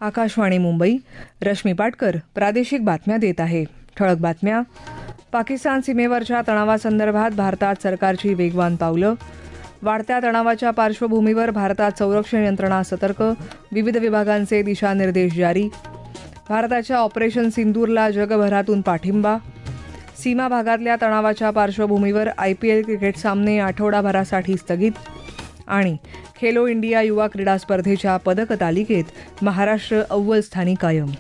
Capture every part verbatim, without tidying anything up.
आकाशवाणी मुंबई. रश्मी पाटकर प्रादेशिक बातम्या देत आहे. ठळक बातम्या. पाकिस्तान सीमेवरच्या तणावासंदर्भात भारतात सरकारची वेगवान पावलं. वाढत्या तणावाच्या पार्श्वभूमीवर भारतात संरक्षण यंत्रणा सतर्क. विविध विभागांचे दिशानिर्देश जारी. भारताच्या ऑपरेशन सिंदूरला जगभरातून पाठिंबा. सीमा भागातल्या तणावाच्या पार्श्वभूमीवर आयपीएल क्रिकेट सामने आठवडाभरासाठी स्थगित. आणि खेलो इंडिया युवा क्रीडा स्पर्धेच्या पदक तालिकेत महाराष्ट्र अव्वल स्थानी कायम.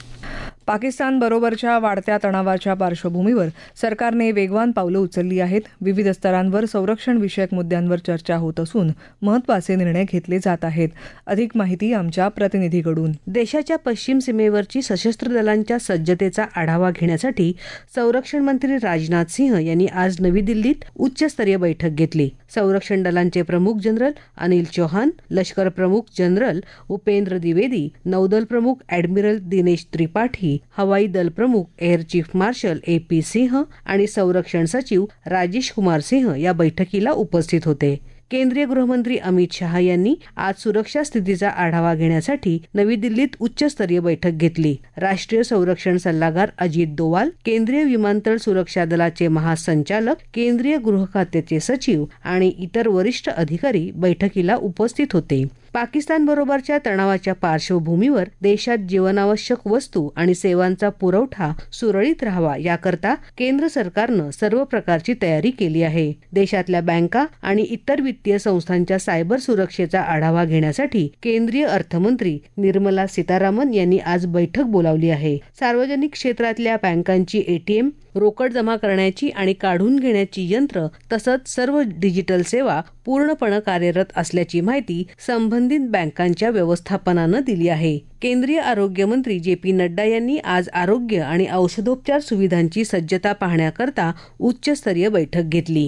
पाकिस्तानबरोबरच्या वाढत्या तणावाच्या पार्श्वभूमीवर सरकारने वेगवान पावलं उचलली आहेत. विविध स्तरांवर संरक्षण विषयक मुद्द्यांवर चर्चा होत असून महत्त्वाचे निर्णय घेतले जात आहेत. अधिक माहिती आमच्या प्रतिनिधीकडून. देशाच्या पश्चिम सीमेवरची सशस्त्र दलांच्या सज्जतेचा आढावा घेण्यासाठी संरक्षण मंत्री राजनाथ सिंह यांनी आज नवी दिल्लीत उच्चस्तरीय बैठक घेतली. संरक्षण दलांचे प्रमुख जनरल अनिल चौहान, लष्कर प्रमुख जनरल उपेंद्र द्विवेदी, नौदल प्रमुख ॲडमिरल दिनेश त्रिपाठी, हवाई दल प्रमुख air chief marshal A P Singh आणि संरक्षण सचिव राजेश कुमार सिंह या बैठकीला उपस्थित होते. केंद्रीय गृहमंत्री अमित शहा यांनी आज सुरक्षा स्थितीचा आढावा घेण्यासाठी नवी दिल्लीत उच्चस्तरीय बैठक घेतली. राष्ट्रीय संरक्षण सल्लागार अजित डोवाल, केंद्रीय विमानतळ सुरक्षा दलाचे महासंचालक, केंद्रीय गृह खात्याचे सचिव आणि इतर वरिष्ठ अधिकारी बैठकीला उपस्थित होते. पाकिस्तानबरोबरच्या तणावाच्या पार्श्वभूमीवर देशात जीवनावश्यक वस्तू आणि सेवांचा पुरवठा सुरळीत राहावा याकरता केंद्र सरकारनं सर्व प्रकारची तयारी केली आहे. देशातल्या बँका आणि इतर वित्तीय संस्थांच्या सायबर सुरक्षेचा आढावा घेण्यासाठी केंद्रीय अर्थमंत्री निर्मला सीतारामन यांनी आज बैठक बोलावली आहे. सार्वजनिक क्षेत्रातल्या बँकांची एटीएम, रोकड जमा करण्याची आणि काढून घेण्याची यंत्र तसंच सर्व डिजिटल सेवा पूर्णपणे कार्यरत असल्याची माहिती संबंधित बँकांच्या व्यवस्थापनानं दिली आहे. केंद्रीय आरोग्य मंत्री जे पी नड्डा यांनी आज आरोग्य आणि औषधोपचार सुविधांची सज्जता पाहण्याकरता उच्चस्तरीय बैठक घेतली.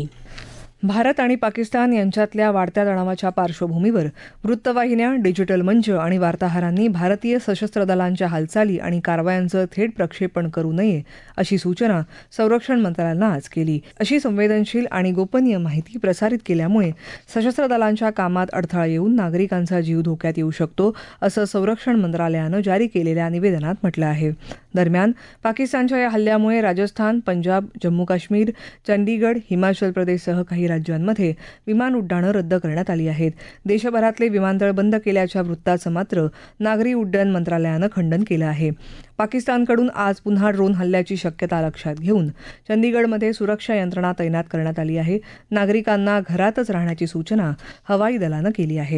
भारत आणि पाकिस्तान यांच्यातल्या वाढत्या तणावाच्या पार्श्वभूमीवर वृत्तवाहिन्या, डिजिटल मंच आणि वार्ताहरांनी भारतीय सशस्त्र दलांच्या हालचाली आणि कारवायांचं थेट प्रक्षेपण करू नये अशी सूचना संरक्षण मंत्रालयानं आज केली. अशी संवेदनशील आणि गोपनीय माहिती प्रसारित केल्यामुळे सशस्त्र दलांच्या कामात अडथळा येऊन नागरिकांचा जीव धोक्यात येऊ शकतो असं संरक्षण मंत्रालयानं जारी केलेल्या निवेदनात म्हटलं आहे. दरम्यान पाकिस्तानच्या या हल्ल्यामुळे राजस्थान, पंजाब, जम्मू काश्मीर, चंदीगड, हिमाचल प्रदेशसह काही राज्यांमध्ये विमान उड्डाणं रद्द करण्यात आली आहेत. देशभरातले विमानतळ बंद केल्याच्या वृत्ताचं मात्र नागरी उड्डयन मंत्रालयानं खंडन केलं आहे. पाकिस्तानकडून आज पुन्हा ड्रोन हल्ल्याची शक्यता लक्षात घेऊन चंदीगडमध्ये सुरक्षा यंत्रणा तैनात करण्यात आली आहे. नागरिकांना घरातच राहण्याची सूचना हवाई दलानं केली आहे.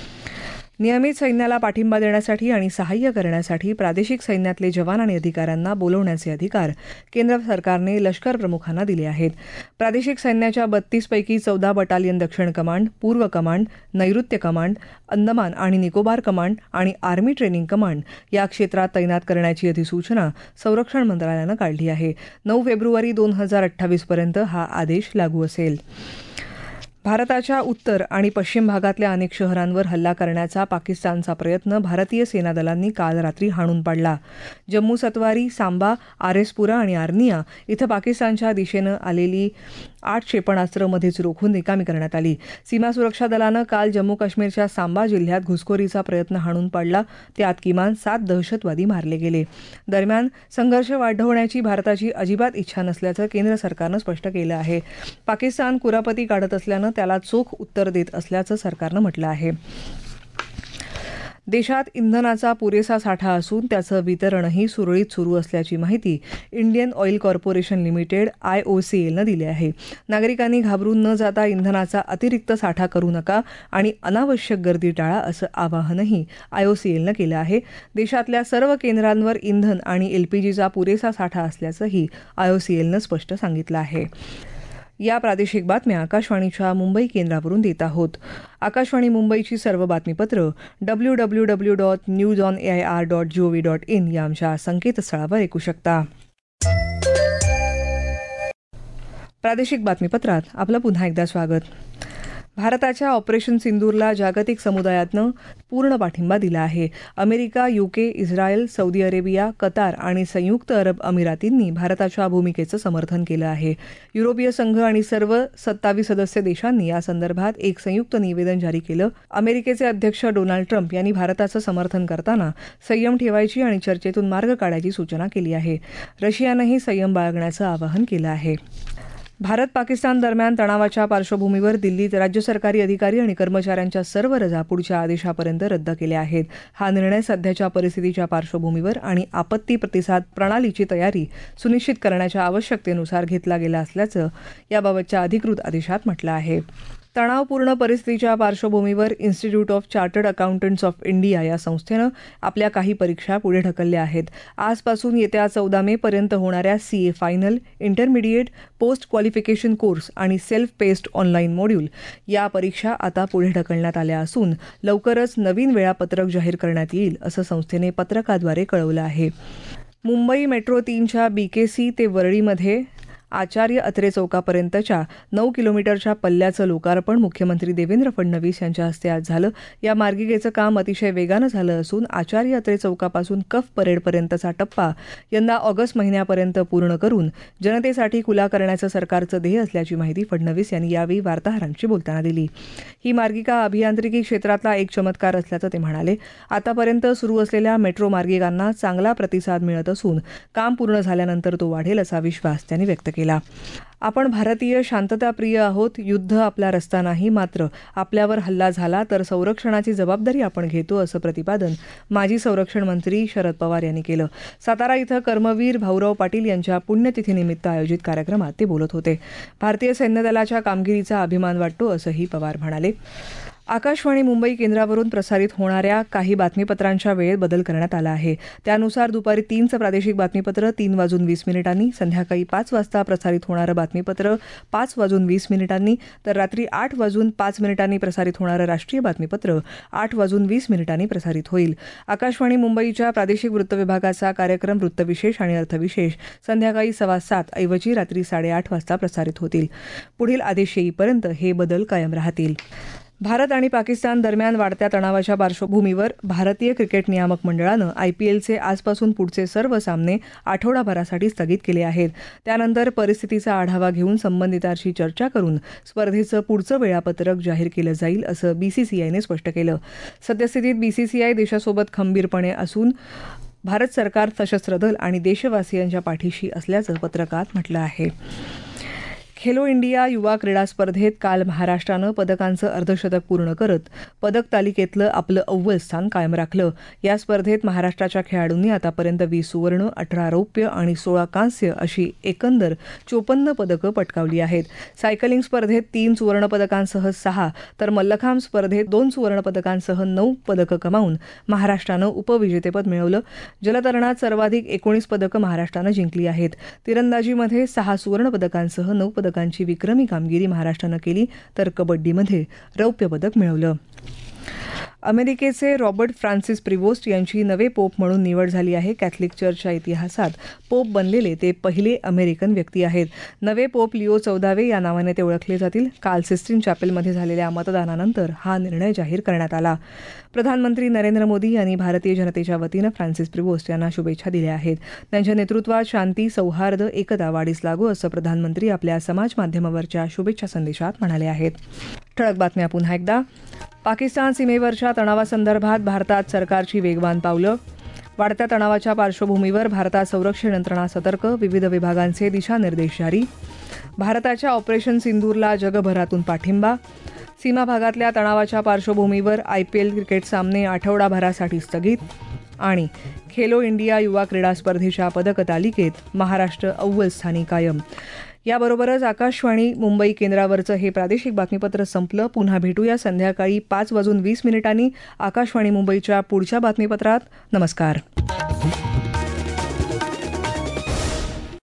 नियमित सैन्याला पाठिंबा देण्यासाठी आणि सहाय्य करण्यासाठी प्रादेशिक सैन्यातले जवान आणि अधिकाऱ्यांना बोलवण्याचे अधिकार केंद्र सरकारने लष्कर प्रमुखांना दिले आहेत. प्रादेशिक सैन्याच्या बत्तीस पैकी चौदा बटालियन दक्षिण कमांड, पूर्व कमांड, नैऋत्य कमांड, अंदमान आणि निकोबार कमांड आणि आर्मी ट्रेनिंग कमांड या क्षेत्रात तैनात करण्याची अधिसूचना संरक्षण मंत्रालयानं काढली आहे. नऊ फेब्रुवारी दोन हजार अठ्ठावीस पर्यंत हा आदेश लागू असेल. भारताच्या उत्तर आणि पश्चिम भागातल्या अनेक शहरांवर हल्ला करण्याचा पाकिस्तानचा प्रयत्न भारतीय सेना दलांनी काल रात्री हाणून पाडला. जम्मू सत्वारी, सांबा, आरेसपुरा आणि आर्निया इथं पाकिस्तानच्या दिशेनं आलेली आठ क्षेपणास्त्र मध्येच रोखून निकामी करण्यात आली. सीमा सुरक्षा दलानं काल जम्मू काश्मीरच्या सांबा जिल्ह्यात घुसखोरीचा प्रयत्न हाणून पाडला. त्यात किमान सात दहशतवादी मारले गेले. दरम्यान संघर्ष वाढवण्याची भारताची अजिबात इच्छा नसल्याचं केंद्र सरकारनं स्पष्ट केलं आहे. पाकिस्तान कुरापती काढत असल्यानं त्याला चोख उत्तर देत असल्याचं सरकारनं म्हटलं आहे. देशात इंधनाचा पुरेसा साठा असून त्याचं वितरणही सुरळीत सुरू असल्याची माहिती Indian oil corporation limited I O C एलनं दिली आहे. नागरिकांनी घाबरून न जाता इंधनाचा अतिरिक्त साठा करू नका आणि अनावश्यक गर्दी टाळा असं आवाहनही आय ओ सी एलनं केलं आहे. देशातल्या सर्व केंद्रांवर इंधन आणि एलपीजीचा पुरेसा साठा असल्याचंही आय ओ सी एलनं स्पष्ट सांगितलं आहे. या प्रादेशिक बातम्या आकाशवाणीच्या मुंबई केंद्रावरून देत आहोत. आकाशवाणी मुंबईची सर्व बातमीपत्र W W W dot news on A I R dot G O V dot in या आमच्या संकेतस्थळावर ऐकू शकता. प्रादेशिक बातमीपत्रात आपलं पुन्हा एकदा स्वागत. भारताच्या ऑपरेशन सिंदूरला जागतिक समुदायातनं पूर्ण पाठिंबा दिला आहे. America, UK, Israel, Saudi Arabia, Qatar आणि संयुक्त अरब अमिरातींनी भारताच्या भूमिकेचं समर्थन केलं आहे. युरोपीय संघ आणि सर्व सत्तावीस सदस्य देशांनी या संदर्भात एक संयुक्त निवेदन जारी केलं. अमेरिकेचे अध्यक्ष डोनाल्ड ट्रम्प यांनी भारताचं समर्थन करताना संयम ठेवायची आणि चर्चेतून मार्ग काढायची सूचना केली आहे. रशियानंही संयम बाळगण्याचं आवाहन केलं आहे. भारत पाकिस्तान दरम्यान तणावाच्या पार्श्वभूमीवर दिल्लीत राज्य सरकारी अधिकारी आणि कर्मचाऱ्यांच्या सर्व रजा पुढच्या आदेशापर्यंत रद्द केल्या आहेत. हा निर्णय सध्याच्या परिस्थितीच्या पार्श्वभूमीवर आणि आपत्ती प्रतिसाद प्रणालीची तयारी सुनिश्चित करण्याच्या आवश्यकतेनुसार घेतला गेला असल्याचं याबाबतच्या अधिकृत आदेशात म्हटलं आहे. तणावपूर्ण परिस्थितीच्या पार्श्वभूमीवर institute of chartered accountants of India या संस्थेनं आपल्या काही परीक्षा पुढे ढकलल्या आहेत. आजपासून येत्या चौदा मे पर्यंत होणाऱ्या CA final, intermediate, post qualification course आणि सेल्फ पेस्ड ऑनलाईन मॉड्यूल या परीक्षा आता पुढे ढकलण्यात आल्या असून लवकरच नवीन वेळापत्रक जाहीर करण्यात येईल असं संस्थेने पत्रकाद्वारे कळवलं आहे. मुंबई मेट्रो तीनच्या बीकेसी ते वरळीमध्ये आचार्य अत्रे चौकापर्यंतच्या नऊ किलोमीटरच्या पल्ल्याचं लोकार्पण मुख्यमंत्री देवेंद्र फडणवीस यांच्या हस्ते आज झालं. या मार्गिकेचं काम अतिशय वेगानं झालं असून आचार्य अत्रे चौकापासून कफ परेडपर्यंतचा टप्पा यंदा ऑगस्ट महिन्यापर्यंत पूर्ण करून जनतेसाठी खुला करण्याचं सरकारचं ध्येय असल्याची माहिती फडणवीस यांनी यावेळी वार्ताहरांशी बोलताना दिली. ही मार्गिका अभियांत्रिकी क्षेत्रातला एक चमत्कार असल्याचं ते म्हणाले. आतापर्यंत सुरू असलेल्या मेट्रो मार्गिकांना चांगला प्रतिसाद मिळत असून काम पूर्ण झाल्यानंतर तो वाढेल असा विश्वास त्यांनी व्यक्त केला. आपण भारतीय शांतताप्रिय आहोत. युद्ध आपला रस्ता नाही, मात्र आपल्यावर हल्ला झाला तर संरक्षणाची जबाबदारी आपण घेतो असं प्रतिपादन माजी संरक्षण मंत्री शरद पवार यांनी केलं. सातारा इथं कर्मवीर भाऊराव पाटील यांच्या पुण्यतिथीनिमित्त आयोजित कार्यक्रमात ते बोलत होते. भारतीय सैन्य दलाच्या कामगिरीचा अभिमान वाटतो असंही पवार म्हणाले. आकाशवाणी मुंबई केंद्रावरून प्रसारित होणाऱ्या काही बातमीपत्रांच्या वेळेत बदल करण्यात आला आहे. त्यानुसार दुपारी तीनचं प्रादेशिक बातमीपत्र तीन वाजून वीस मिनिटांनी, संध्याकाळी पाच वाजता प्रसारित होणारं बातमीपत्र पाच वाजून वीस मिनिटांनी तर रात्री आठ वाजून पाच मिनिटांनी प्रसारित होणारं राष्ट्रीय बातमीपत्र आठ वाजून वीस मिनिटांनी प्रसारित होईल. आकाशवाणी मुंबईच्या प्रादेशिक वृत्तविभागाचा कार्यक्रम वृत्तविशेष आणि अर्थविशेष संध्याकाळी सव्वा सात ऐवजी रात्री साडेआठ वाजता प्रसारित होतील. पुढील आदेश येईपर्यंत हे बदल कायम राहतील. भारत आणि पाकिस्तान दरम्यान वाढत्या तणावाच्या पार्श्वभूमीवर भारतीय क्रिकेट नियामक मंडळानं आयपीएलचे आजपासून पुढचे सर्व सामने आठवडाभरासाठी स्थगित केले आहेत. त्यानंतर परिस्थितीचा आढावा घेऊन संबंधितांशी चर्चा करून स्पर्धेचं पुढचं वेळापत्रक जाहीर केलं जाईल असं बीसीसीआयने स्पष्ट केलं. सद्यस्थितीत बीसीसीआय देशासोबत खंबीरपणे असून भारत सरकार, सशस्त्र दल आणि देशवासियांच्या पाठीशी असल्याचं पत्रकात म्हटलं आहे. खेलो इंडिया युवा क्रीडा स्पर्धेत काल महाराष्ट्रानं पदकांचं अर्धशतक पूर्ण करत पदक तालिकेतलं आपलं अव्वल स्थान कायम राखलं. या स्पर्धेत महाराष्ट्राच्या खेळाडूंनी आतापर्यंत वीस सुवर्ण, अठरा रौप्य आणि सोळा कांस्य अशी एकंदर चोपन्न पदकं पटकावली आहेत. सायकलिंग स्पर्धेत तीन सुवर्णपदकांसह सहा तर मल्लखांब स्पर्धेत दोन सुवर्णपदकांसह नऊ पदकं कमावून महाराष्ट्रानं उपविजेतेपद मिळवलं. जलतरणात सर्वाधिक एकोणीस पदकं महाराष्ट्रानं जिंकली आहेत. तिरंदाजीमध्ये सहा सुवर्णपदकांसह नऊ पदक पदकांची विक्रमी कामगिरी महाराष्ट्रानं केली तर कबड्डीमध्ये रौप्य पदक मिळवलं. अमेरिकेचे रॉबर्ट फ्रान्सिस प्रिवोस्ट यांची नवे पोप म्हणून निवड झाली आहे. कॅथलिक चर्चच्या इतिहासात पोप बनलेले ते पहिले अमेरिकन व्यक्ती आहेत. नवे पोप लिओ चौदावे या नावाने ते ओळखले जातील. काल सिस्टीन चॅपेलमध्ये झालेल्या मतदानानंतर हा निर्णय जाहीर करण्यात आला. प्रधानमंत्री नरेंद्र मोदी यांनी भारतीय जनतेच्या वतीनं फ्रान्सिस प्रिवोस्ट यांना शुभेच्छा दिल्या आहेत. त्यांच्या नेतृत्वात शांती, सौहार्द, एकता वाढीस लागो असं प्रधानमंत्री आपल्या समाज माध्यमावरच्या शुभेच्छा संदेशात म्हणाले आहेत. ठळक बातम्या पुन्हा एकदा. पाकिस्तान सीमेवरच्या तणावासंदर्भात भारतात सरकारची वेगवान पावलं. वाढत्या तणावाच्या पार्श्वभूमीवर भारतात संरक्षण यंत्रणा सतर्क, विविध विभागांचे दिशानिर्देश जारी. भारताच्या ऑपरेशन सिंदूरला जगभरातून पाठिंबा. सीमा भागातल्या तणावाच्या पार्श्वभूमीवर आयपीएल क्रिकेट सामने आठवडाभरासाठी स्थगित. आणि खेलो इंडिया युवा क्रीडा स्पर्धेच्या पदक तालिकेत महाराष्ट्र अव्वल स्थानी कायम. याबरोबरच आकाशवाणी मुंबई केंद्रावरचं हे प्रादेशिक बातमीपत्र संपलं. पुन्हा भेटूया संध्याकाळी पाच वाजून वीस मिनिटांनी आकाशवाणी मुंबईच्या पुढच्या बातमीपत्रात. नमस्कार.